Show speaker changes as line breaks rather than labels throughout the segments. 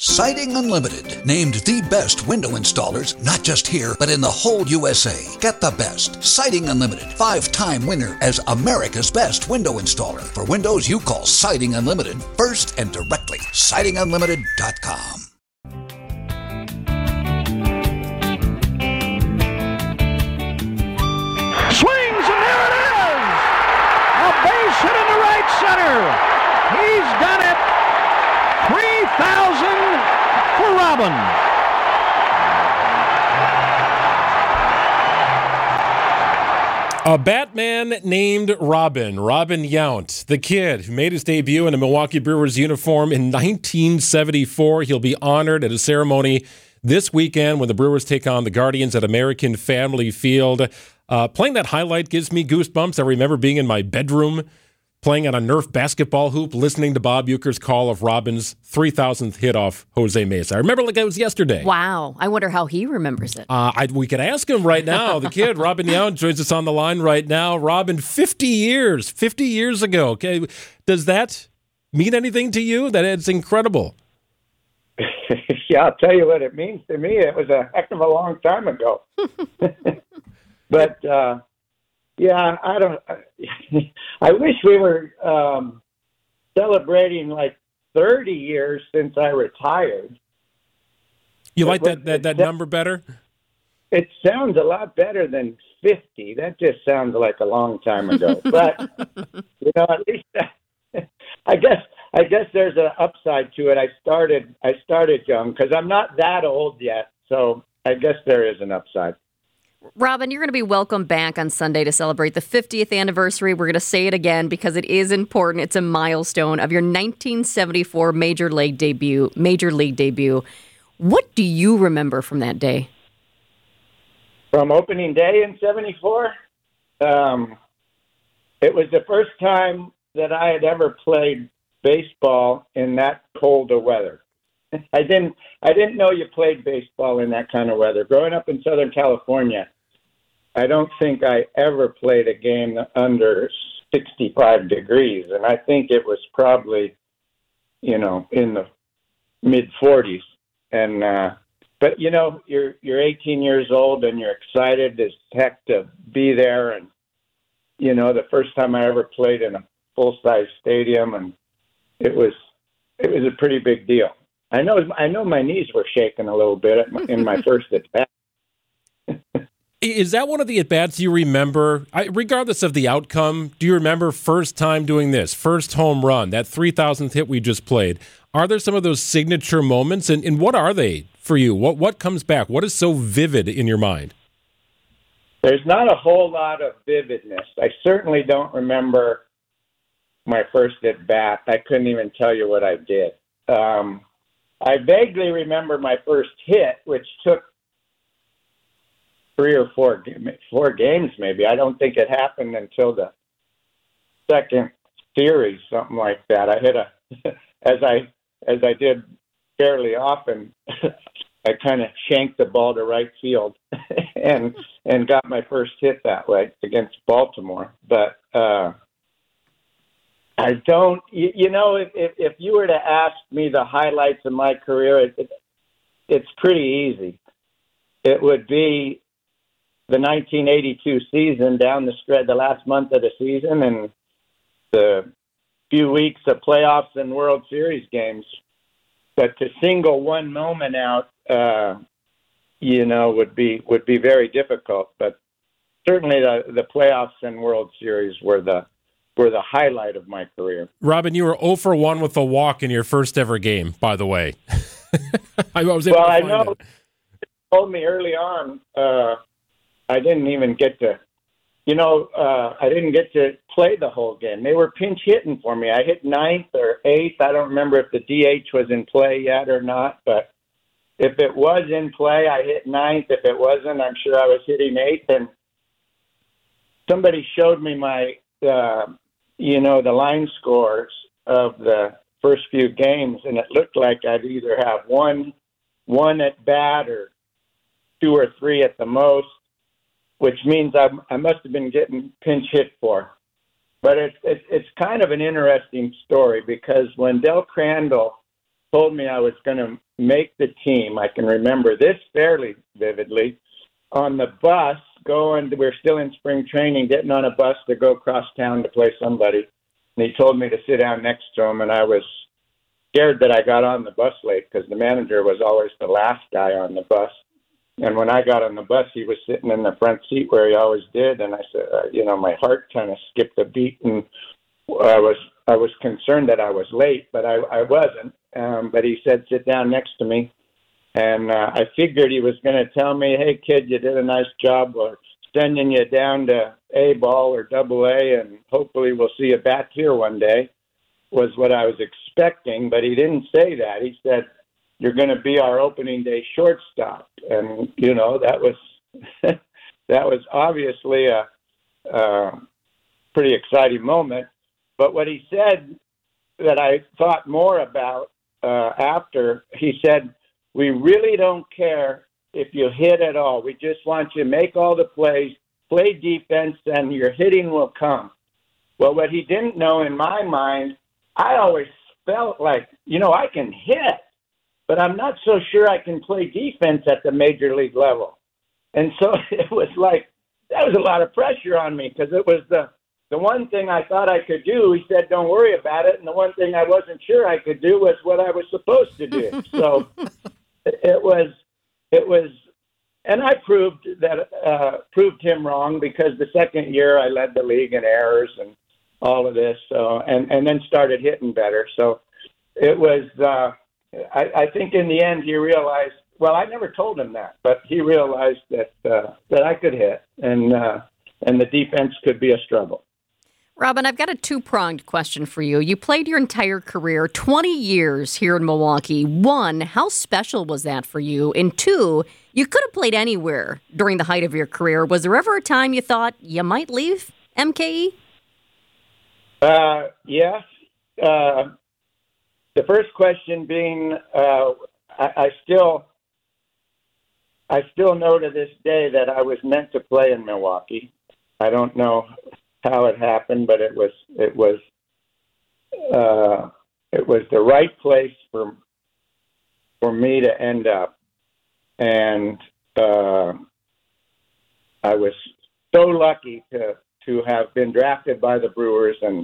Siding Unlimited, named the best window installers, not just here, but in the whole USA. Get the best. Siding Unlimited, 5-time winner as America's best window installer. For windows you call Siding Unlimited first and directly. SidingUnlimited.com.
Swings, and there it is! A base hit into right center. He's done it. 3,000 for Robin.
A Batman named Robin Yount, the kid who made his debut in a Milwaukee Brewers uniform in 1974. He'll be honored at a ceremony this weekend when the Brewers take on the Guardians at American Family Field. Playing that highlight gives me goosebumps. I remember being in my bedroom playing on a Nerf basketball hoop, listening to Bob Uecker's call of Robin's 3,000th hit off Jose Mesa. I remember like it was yesterday.
Wow. I wonder how he remembers it.
We could ask him right now. The kid, Robin Yount, joins us on the line right now. Robin, 50 years ago. Okay, does that mean anything to you? That it's incredible.
Yeah, I'll tell you what it means to me. It was a heck of a long time ago. But, yeah, I wish we were celebrating like 30 years since I retired.
You like that number better?
It sounds a lot better than 50. That just sounds like a long time ago. But, at least I guess there's an upside to it. I started young because I'm not that old yet. So I guess there is an upside.
Robin, you're going to be welcome back on Sunday to celebrate the 50th anniversary. We're going to say it again because it is important. It's a milestone of your 1974 Major League debut. What do you remember from that day?
From opening day in 74? It was the first time that I had ever played baseball in that cold of weather. I didn't know you played baseball in that kind of weather. Growing up in Southern California, I don't think I ever played a game under 65 degrees, and I think it was probably, in the mid-40s. And but you're 18 years old and you're excited as heck to be there. And the first time I ever played in a full-size stadium, and it was a pretty big deal. I know my knees were shaking a little bit in my first at-bat.
Is that one of the at-bats you remember, regardless of the outcome, do you remember first time doing this, first home run, that 3,000th hit we just played? Are there some of those signature moments, and what are they for you? What comes back? What is so vivid in your mind?
There's not a whole lot of vividness. I certainly don't remember my first at-bat. I couldn't even tell you what I did. I vaguely remember my first hit, which took 3 or 4 games maybe. I don't think it happened until the second series, something like that. I hit as I did fairly often, I kind of shanked the ball to right field and got my first hit that way against Baltimore. But I don't, if you were to ask me the highlights of my career, it's pretty easy. It would be the 1982 season down the stretch, the last month of the season, and the few weeks of playoffs and World Series games. But to single one moment out, would be very difficult. But certainly the playoffs and World Series were the highlight of my career.
Robin, you were 0 for 1 with a walk in your first ever game, by the way. I know.
You told me early on, I didn't even get to, I didn't get to play the whole game. They were pinch hitting for me. I hit 9th or 8th. I don't remember if the DH was in play yet or not, but if it was in play, I hit 9th. If it wasn't, I'm sure I was hitting 8th. And somebody showed me my, the line scores of the first few games, and it looked like I'd either have one at bat or 2 or 3 at the most, which means I must have been getting pinch hit for. But it's kind of an interesting story because when Del Crandall told me I was going to make the team. I can remember this fairly vividly. On the bus, we're still in spring training, getting on a bus to go across town to play somebody. And he told me to sit down next to him, and I was scared that I got on the bus late because the manager was always the last guy on the bus. And when I got on the bus, he was sitting in the front seat where he always did. And I said, my heart kind of skipped a beat, and I was concerned that I was late, but I wasn't. But he said, sit down next to me. And I figured he was going to tell me, hey, kid, you did a nice job. We're sending you down to A ball or double A, and hopefully we'll see you back here one day, was what I was expecting. But he didn't say that. He said, you're going to be our opening day shortstop. And, that was that was obviously a pretty exciting moment. But what he said that I thought more about after, he said, we really don't care if you hit at all. We just want you to make all the plays, play defense, and your hitting will come. Well, what he didn't know in my mind, I always felt like, I can hit, but I'm not so sure I can play defense at the major league level. And so it was like, that was a lot of pressure on me because it was the one thing I thought I could do. He said, don't worry about it. And the one thing I wasn't sure I could do was what I was supposed to do. So it was, and I proved him wrong because the second year I led the league in errors and all of this. So, and then started hitting better. So it was, I think in the end he realized, well, I never told him that, but he realized that I could hit and the defense could be a struggle.
Robin, I've got a two-pronged question for you. You played your entire career, 20 years here in Milwaukee. One, how special was that for you? And two, you could have played anywhere during the height of your career. Was there ever a time you thought you might leave MKE?
Yes. The first question being, I still know to this day that I was meant to play in Milwaukee. I don't know how it happened, but it was the right place for me to end up, and I was so lucky to have been drafted by the Brewers and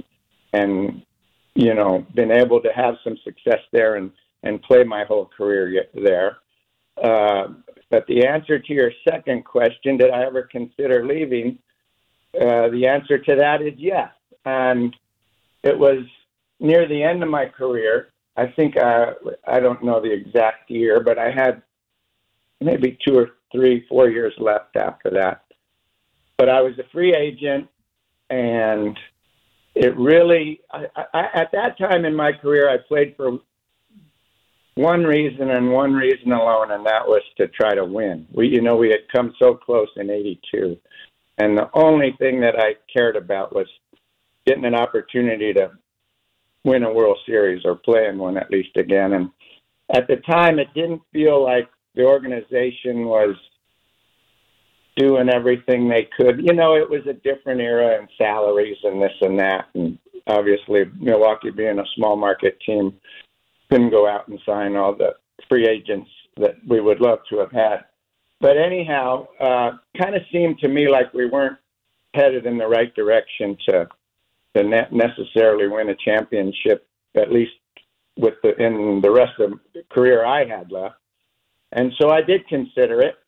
been able to have some success there and play my whole career there. But the answer to your second question, did I ever consider leaving? The answer to that is yes. And it was near the end of my career. I think, I don't know the exact year, but I had maybe 2 or 3, 4 years left after that. But I was a free agent, and it really, at that time in my career, I played for one reason and one reason alone, and that was to try to win. We had come so close in '82. And the only thing that I cared about was getting an opportunity to win a World Series or play in one at least again. And at the time, it didn't feel like the organization was doing everything they could. It was a different era and salaries and this and that. And obviously, Milwaukee being a small market team, couldn't go out and sign all the free agents that we would love to have had. But anyhow, kind of seemed to me like we weren't headed in the right direction to necessarily win a championship, at least in the rest of the career I had left. And so I did consider it.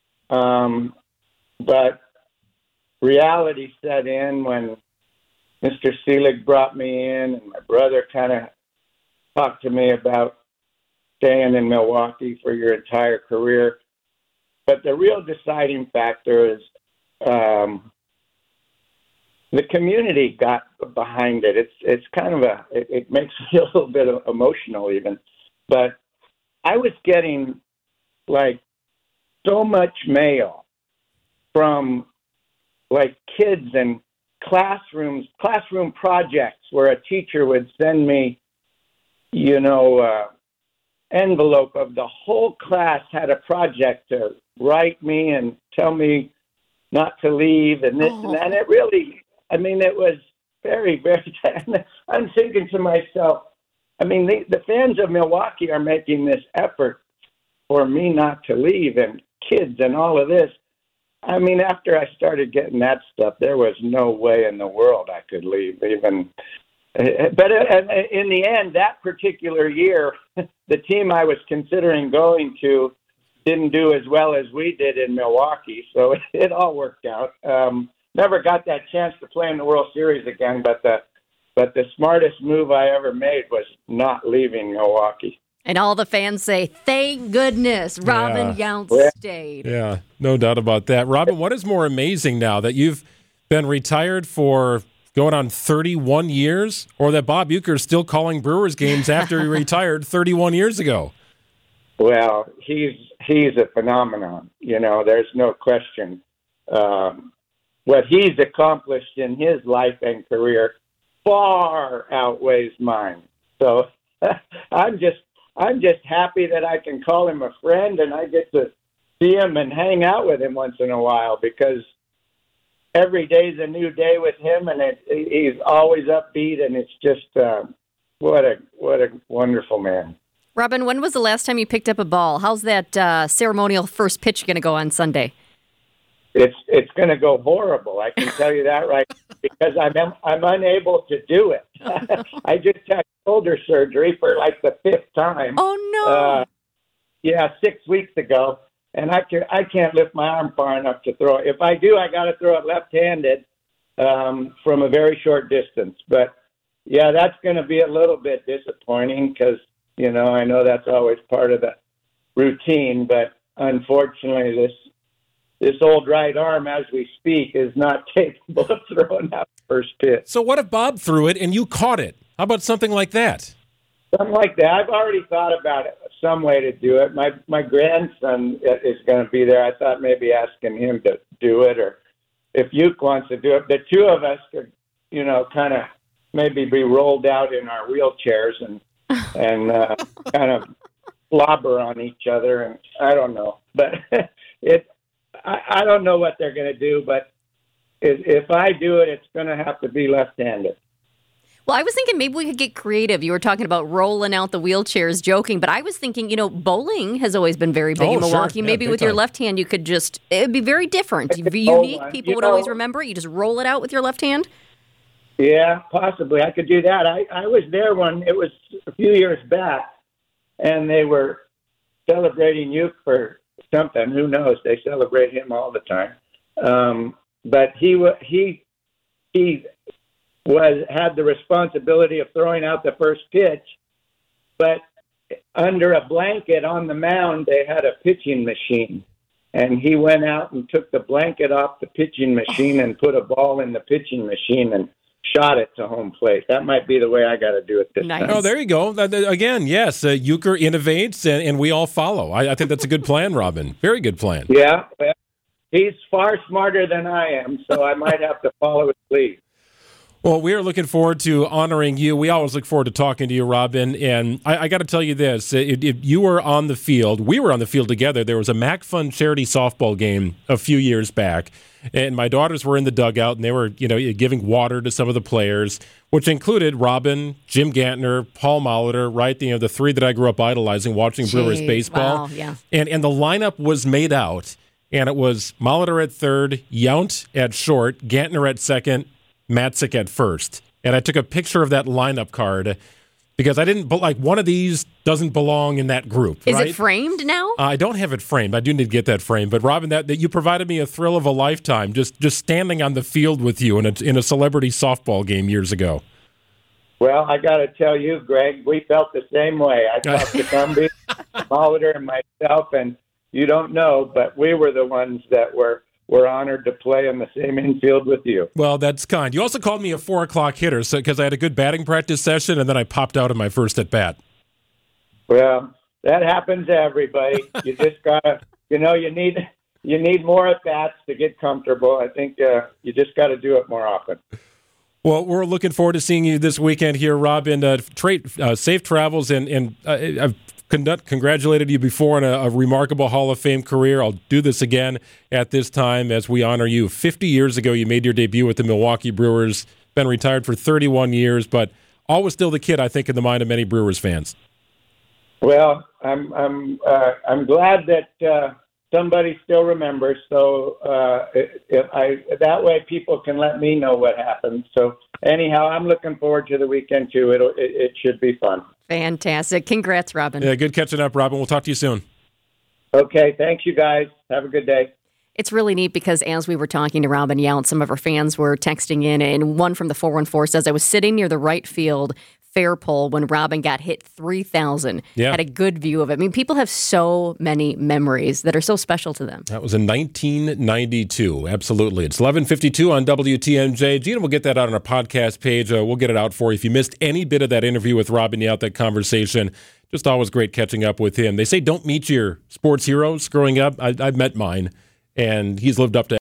But reality set in when Mr. Selig brought me in, and my brother kind of talked to me about staying in Milwaukee for your entire career. But the real deciding factor is the community got behind it. It's kind of it makes me a little bit emotional even. But I was getting like so much mail from like kids and classroom projects where a teacher would send me, envelope of the whole class had a project to write me and tell me not to leave and this and that. And it really, it was very, very sad. I'm thinking to myself, I mean, the fans of Milwaukee are making this effort for me not to leave, and kids and all of this. I mean, after I started getting that stuff, there was no way in the world I could leave even. But in the end, that particular year, the team I was considering going to didn't do as well as we did in Milwaukee, so it all worked out. Never got that chance to play in the World Series again, but the smartest move I ever made was not leaving Milwaukee.
And all the fans say, thank goodness Robin Yount stayed.
Yeah, no doubt about that. Robin, what is more amazing now, that you've been retired for going on 31 years, or that Bob Uecker is still calling Brewers games after he retired 31 years ago?
Well, he's a phenomenon. You know, there's no question. What he's accomplished in his life and career far outweighs mine. So I'm just happy that I can call him a friend and I get to see him and hang out with him once in a while, because every day's a new day with him, and he's always upbeat, and it's just what a wonderful man.
Robin, when was the last time you picked up a ball? How's that ceremonial first pitch going to go on Sunday?
It's going to go horrible. I can tell you that right because I'm unable to do it. I just had shoulder surgery for like the 5th time.
Oh no!
6 weeks ago, and I can't lift my arm far enough to throw it. If I do, I got to throw it left-handed from a very short distance. But yeah, that's going to be a little bit disappointing because I know that's always part of the routine. But unfortunately, this old right arm, as we speak, is not capable of throwing that first pitch.
So what if Bob threw it and you caught it? How about something like that?
Something like that. I've already thought about it, some way to do it. My grandson is going to be there. I thought maybe asking him to do it, or if Uke wants to do it. The two of us could, kind of maybe be rolled out in our wheelchairs and kind of slobber on each other. And I don't know. But I don't know what they're going to do, but if I do it, it's going to have to be left-handed.
Well, I was thinking maybe we could get creative. You were talking about rolling out the wheelchairs, joking, but I was thinking, bowling has always been very big in Milwaukee.
Sure. Yeah,
maybe with your left hand, you could it would be very different, unique. People would always remember it. You just roll it out with your left hand.
Yeah, possibly. I could do that. I was there when it was a few years back, and they were celebrating Uke for something. Who knows? They celebrate him all the time. But he had the responsibility of throwing out the first pitch, but under a blanket on the mound, they had a pitching machine. And he went out and took the blanket off the pitching machine and put a ball in the pitching machine and shot it to home plate. That might be the way I got to do it this time.
Oh, there you go. Again, yes, Uecker innovates, and we all follow. I think that's a good plan, Robin. Very good plan.
Yeah, well, he's far smarter than I am, so I might have to follow his lead.
Well, we are looking forward to honoring you. We always look forward to talking to you, Robin. And I got to tell you this. If you were on the field, we were on the field together. There was a MacFun charity softball game a few years back. And my daughters were in the dugout, and they were, giving water to some of the players, which included Robin, Jim Gantner, Paul Molitor, right? The three that I grew up idolizing, watching Brewers baseball.
Wow, yeah.
And the lineup was made out, and it was Molitor at third, Yount at short, Gantner at second, Matzik at first. And I took a picture of that lineup card because I didn't, one of these doesn't belong in that group.
Is it framed now?
I don't have it framed. I do need to get that framed. But Robin, that you provided me a thrill of a lifetime, just standing on the field with you in a celebrity softball game years ago.
Well, I got to tell you, Greg, we felt the same way. I talked to Gumby, Molitor, and myself, and you don't know, but we were the ones that were honored to play in the same infield with you.
Well, that's kind. You also called me a 4 o'clock hitter because I had a good batting practice session, and then I popped out in my first at bat.
Well, that happens to everybody. You just gotta, you need more at bats to get comfortable. I think you just got to do it more often.
Well, we're looking forward to seeing you this weekend here, Robin. Safe travels, and I've congratulated you before on a remarkable Hall of Fame career. I'll do this again at this time as we honor you. 50 years ago, you made your debut with the Milwaukee Brewers, been retired for 31 years, but always still the kid, I think, in the mind of many Brewers fans.
Well, I'm glad that somebody still remembers. So that way people can let me know what happened. So anyhow, I'm looking forward to the weekend too. It should be fun.
Fantastic. Congrats, Robin.
Yeah, good catching up, Robin. We'll talk to you soon.
Okay. Thanks, you guys. Have a good day.
It's really neat because as we were talking to Robin Yount, some of our fans were texting in, and one from the 414 says, I was sitting near the right field fair pole when Robin got hit 3,000.
Yeah.
Had a good view of it. I mean, people have so many memories that are so special to them.
That was in 1992. Absolutely. It's 11:52 on WTMJ. Gina will get that out on our podcast page. We'll get it out for you. If you missed any bit of that interview with Robin Yount, that conversation, just always great catching up with him. They say don't meet your sports heroes growing up. I've met mine, and he's lived up to